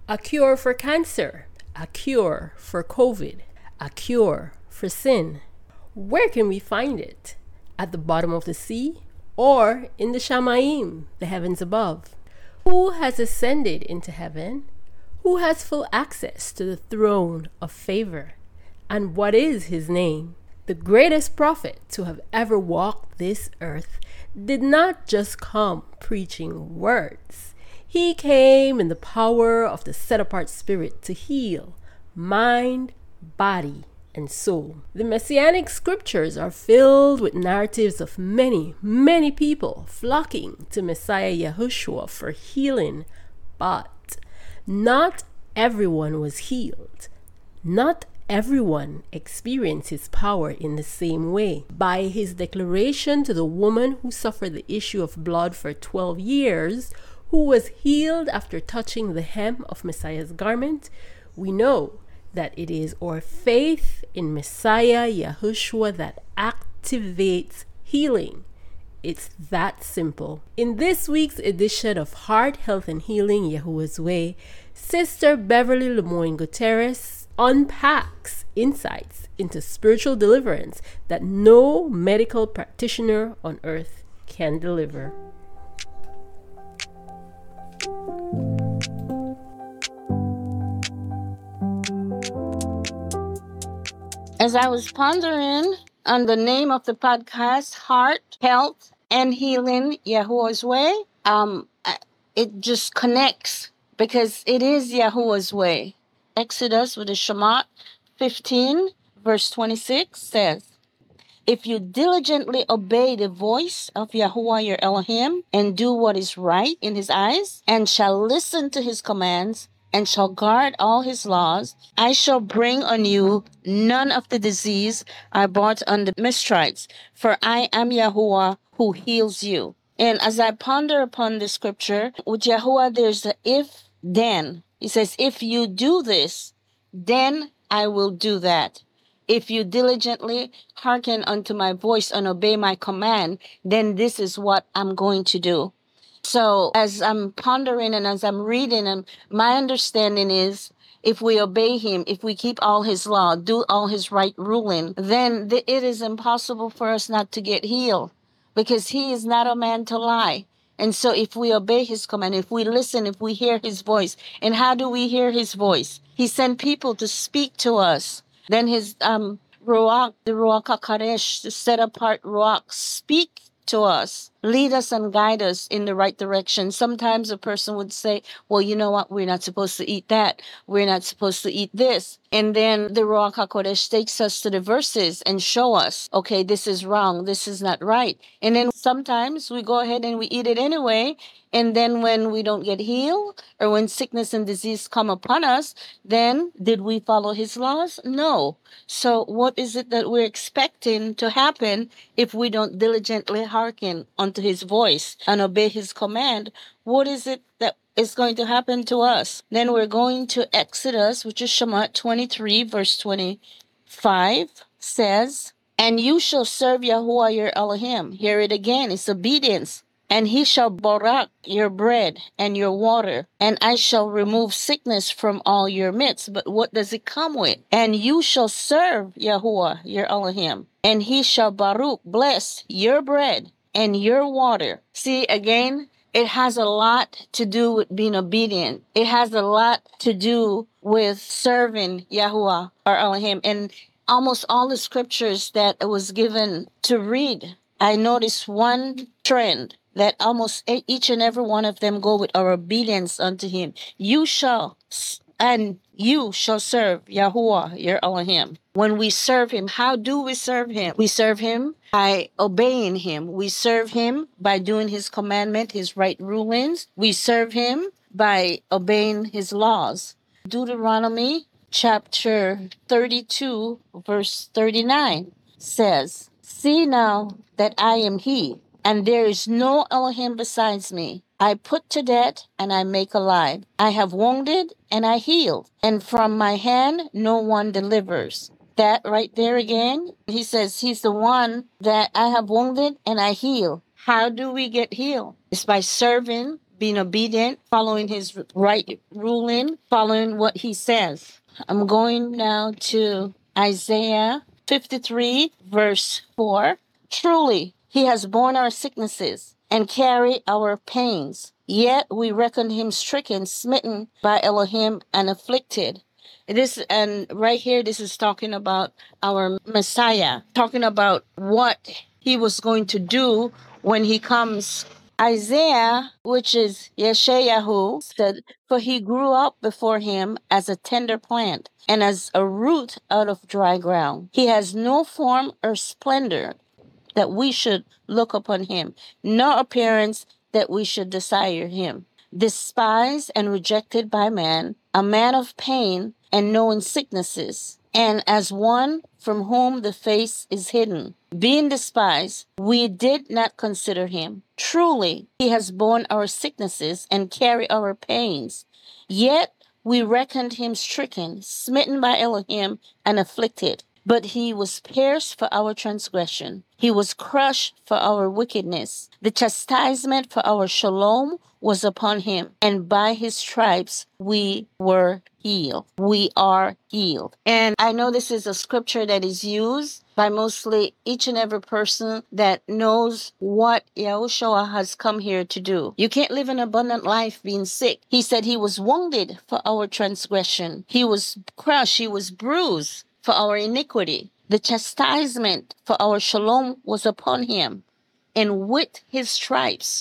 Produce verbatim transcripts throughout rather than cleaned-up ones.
A cure for cancer, a cure for COVID, a cure for sin. Where can we find it? At the bottom of the sea or in the Shamayim, the heavens above? Who has ascended into heaven? Who has full access to the throne of favor? And what is his name? The greatest prophet to have ever walked this earth did not just come preaching words. He came in the power of the set-apart Spirit to heal mind, body, and soul. The Messianic scriptures are filled with narratives of many, many people flocking to Messiah Yahushua for healing, but not everyone was healed. Not everyone experienced his power in the same way. By his declaration to the woman who suffered the issue of blood for twelve years, who was healed after touching the hem of Messiah's garment, we know that it is our faith in Messiah Yahushua that activates healing. It's that simple. In this week's edition of Heart, Health, and Healing Yahuwah's Way, Sister Beverly Lemoyne Gutierrez unpacks insights into spiritual deliverance that no medical practitioner on earth can deliver. As I was pondering on the name of the podcast, Heart, Health, and Healing Yahuwah's Way, um, it just connects because it is Yahuwah's way. Exodus with the Shemot fifteen, verse twenty-six says, "If you diligently obey the voice of Yahuwah your Elohim and do what is right in his eyes, and shall listen to his commands, and shall guard all his laws, I shall bring on you none of the disease I brought on the Misthites, for I am Yahuwah who heals you." And as I ponder upon the scripture, with Yahuwah there's the if, then. He says, if you do this, then I will do that. If you diligently hearken unto my voice and obey my command, then this is what I'm going to do. So as I'm pondering and as I'm reading, and my understanding is if we obey him, if we keep all his law, do all his right ruling, then th- it is impossible for us not to get healed because he is not a man to lie. And so if we obey his command, if we listen, if we hear his voice, and how do we hear his voice? He sent people to speak to us. Then his um Ruach, the Ruach HaKodesh, the set apart Ruach, speak to us, lead us and guide us in the right direction. Sometimes a person would say, well, you know what? We're not supposed to eat that. We're not supposed to eat this. And then the Ruach HaKodesh takes us to the verses and show us, okay, this is wrong. This is not right. And then sometimes we go ahead and we eat it anyway. And then when we don't get healed or when sickness and disease come upon us, then did we follow his laws? No. So what is it that we're expecting to happen if we don't diligently hearken unto his voice and obey his command? What is it that is going to happen to us? Then we're going to Exodus, which is Shemot twenty-three, verse twenty-five, says, "And you shall serve Yahuwah your Elohim." Hear it again. It's obedience. "And he shall barak your bread and your water, and I shall remove sickness from all your midst." But what does it come with? "And you shall serve Yahuwah your Elohim, and he shall baruch, bless your bread and your water." See, again, it has a lot to do with being obedient. It has a lot to do with serving Yahuwah or Elohim. And almost all the scriptures that was given to read, I noticed one trend that almost each and every one of them go with our obedience unto him. You shall, and you shall serve Yahuwah, your Elohim. When we serve him, how do we serve him? We serve him by obeying him. We serve him by doing his commandment, his right rulings. We serve him by obeying his laws. Deuteronomy chapter thirty-two, verse thirty-nine says, "See now that I am he, and there is no Elohim besides me. I put to death, and I make alive. I have wounded, and I heal. And from my hand no one delivers." That right there again, he says he's the one that I have wounded, and I heal. How do we get healed? It's by serving, being obedient, following his right ruling, following what he says. I'm going now to Isaiah fifty-three, verse four. Truly, he has borne our sicknesses and carried our pains. Yet we reckoned him stricken, smitten by Elohim, and afflicted. This and right here, this is talking about our Messiah, talking about what he was going to do when he comes. Isaiah, which is Yeshayahu, said, "For he grew up before him as a tender plant, and as a root out of dry ground. He has no form or splendor that we should look upon him, nor appearance that we should desire him. Despised and rejected by man, a man of pain and knowing sicknesses, and as one from whom the face is hidden. Being despised, we did not consider him. Truly, he has borne our sicknesses and carried our pains. Yet we reckoned him stricken, smitten by Elohim, and afflicted. But he was pierced for our transgression. He was crushed for our wickedness. The chastisement for our shalom was upon him, and by his stripes we were healed. We are healed. And I know this is a scripture that is used by mostly each and every person that knows what Yahushua has come here to do. You can't live an abundant life being sick. He said he was wounded for our transgression. He was crushed. He was bruised for our iniquity. The chastisement for our shalom was upon him, and with his stripes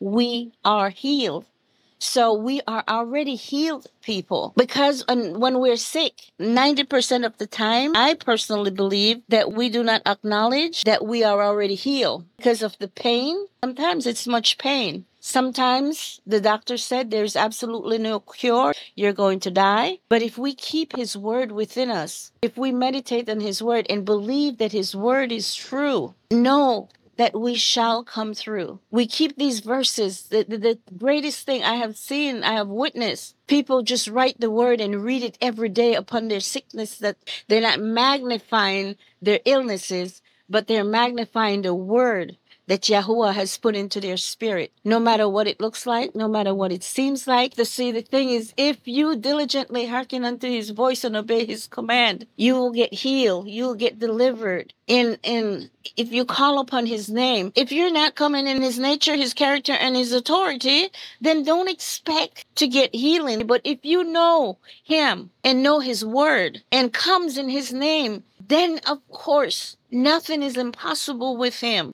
we are healed. So we are already healed, people, because when we're sick, ninety percent of the time, I personally believe that we do not acknowledge that we are already healed because of the pain. Sometimes it's much pain. Sometimes the doctor said there's absolutely no cure. You're going to die. But if we keep his word within us, if we meditate on his word and believe that his word is true, know that we shall come through. We keep these verses. The, the, the greatest thing I have seen, I have witnessed, people just write the word and read it every day upon their sickness, that they're not magnifying their illnesses, but they're magnifying the word that Yahuwah has put into their spirit. No matter what it looks like, no matter what it seems like. The see, the thing is, if you diligently hearken unto his voice and obey his command, you will get healed. You will get delivered. In in if you call upon his name, if you're not coming in his nature, his character, and his authority, then don't expect to get healing. But if you know him and know his word and comes in his name, then of course nothing is impossible with him.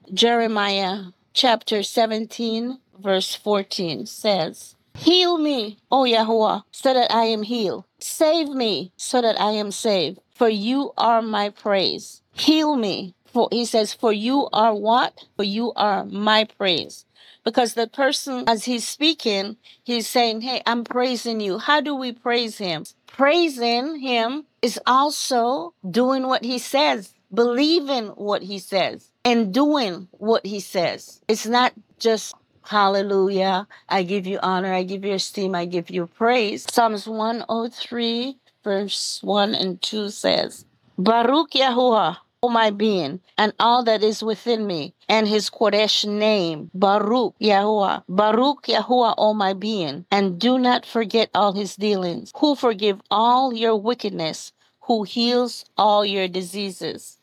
Jeremiah chapter seventeen, verse fourteen says, "Heal me, O Yahuwah, so that I am healed. Save me, so that I am saved. For you are my praise. Heal me." For he says, "For you are what? For you are my praise." Because the person, as he's speaking, he's saying, hey, I'm praising you. How do we praise him? Praising him is also doing what he says, believing what he says, and doing what he says. It's not just hallelujah, I give you honor, I give you esteem, I give you praise. Psalms one oh three, verse one and two says, Baruch Yahuwah, O my being, and all that is within me, and his Kodesh name, Baruch Yahuwah. Baruch Yahuwah, O my being, and do not forget all his dealings, who forgive all your wickedness, who heals all your diseases.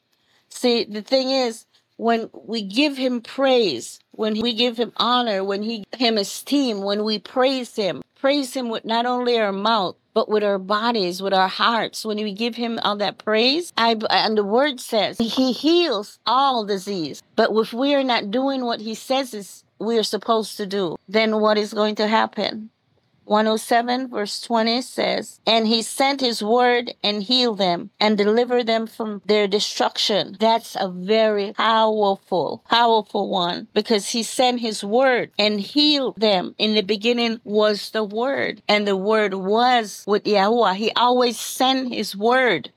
See, the thing is, when we give him praise, when we give him honor, when we give him esteem, when we praise him, praise him with not only our mouth, but with our bodies, with our hearts. When we give him all that praise, I, and the word says he heals all disease. But if we are not doing what he says is we are supposed to do, then what is going to happen? one oh seven verse twenty says, and he sent his word and healed them and delivered them from their destruction. That's a very powerful, powerful one, because he sent his word and healed them. In the beginning was the word, and the word was with Yahuwah. He always sent his word.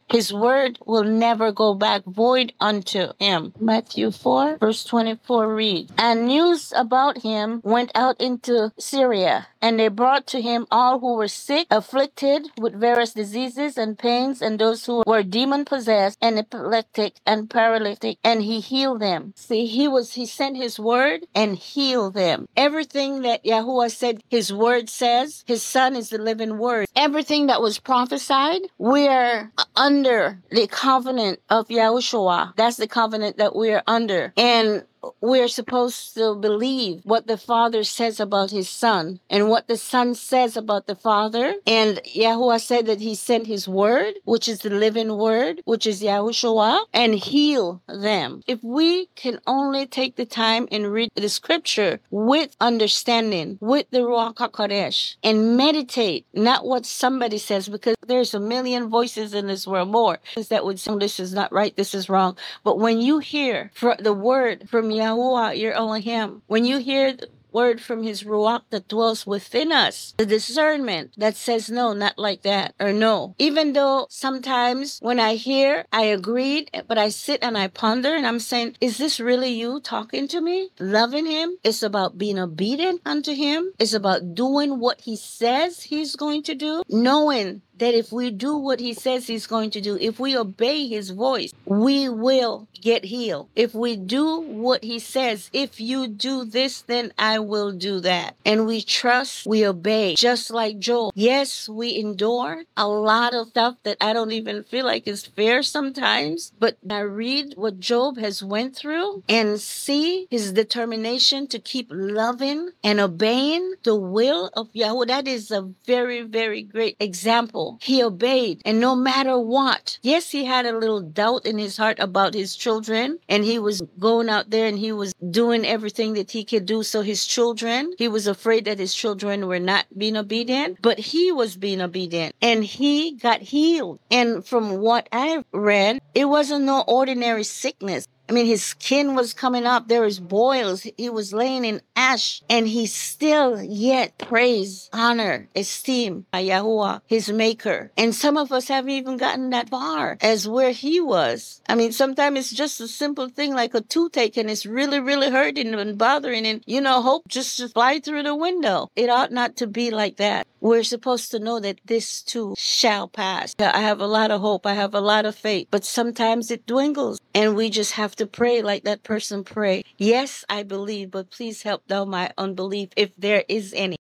His word will never go back void unto him. Matthew four, verse twenty-four reads, and news about him went out into Syria, and they brought to him all who were sick, afflicted with various diseases and pains, and those who were demon-possessed, and epileptic, and paralytic, and he healed them. See, he was, he sent his word and healed them. Everything that Yahuwah said his word says, his son is the living word. Everything that was prophesied, we are under the covenant of Yahushua. That's the covenant that we are under. And we're supposed to believe what the Father says about his Son and what the Son says about the Father. And Yahuwah said that he sent his word, which is the living word, which is Yahushua, and heal them. If we can only take the time and read the scripture with understanding, with the Ruach HaKodesh, and meditate, not what somebody says, because there's a million voices in this world, more that would say, this is not right, this is wrong. But when you hear the word from Yahuwah, your Elohim, when you hear the word from his Ruach that dwells within us, the discernment that says no, not like that, or no. Even though sometimes when I hear, I agreed, but I sit and I ponder and I'm saying, is this really you talking to me? Loving him? It's about being obedient unto him. It's about doing what he says he's going to do, knowing that if we do what he says he's going to do, if we obey his voice, we will get healed. If we do what he says, if you do this, then I will do that. And we trust, we obey, just like Job. Yes, we endure a lot of stuff that I don't even feel like is fair sometimes, but I read what Job has went through and see his determination to keep loving and obeying the will of Yahweh. That is a very, very great example. He obeyed, and no matter what, yes, he had a little doubt in his heart about his children, and he was going out there and he was doing everything that he could do. So his children, he was afraid that his children were not being obedient, but he was being obedient, and he got healed. And from what I read, it wasn't no ordinary sickness. I mean, his skin was coming up. There was boils. He was laying in ash. And he still yet praised, honor, esteem by Yahuwah, his maker. And some of us haven't even gotten that far as where he was. I mean, sometimes it's just a simple thing like a toothache and it's really, really hurting and bothering. And, you know, hope just to fly through the window. It ought not to be like that. We're supposed to know that this too shall pass. I have a lot of hope. I have a lot of faith. But sometimes it dwindles. And we just have to pray like that person prayed. Yes, I believe, but please help thou my unbelief if there is any.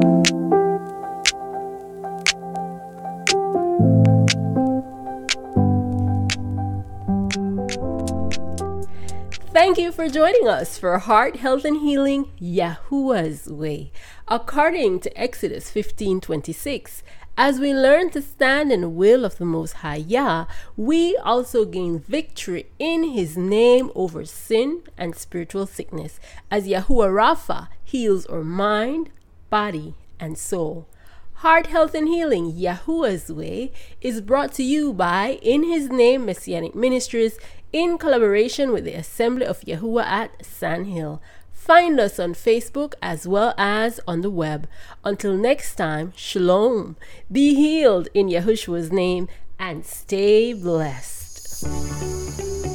Thank you for joining us for Heart, Health, and Healing Yahuwah's Way, according to Exodus fifteen twenty-six. As we learn to stand in the will of the Most High Yah, we also gain victory in his name over sin and spiritual sickness, as Yahuwah Rapha heals our mind, body, and soul. Heart, Health, and Healing Yahuwah's Way is brought to you by In His Name Messianic Ministries in collaboration with the Assembly of Yahuwah at Sand Hill. Find us on Facebook as well as on the web. Until next time, shalom. Be healed in Yahushua's name and stay blessed.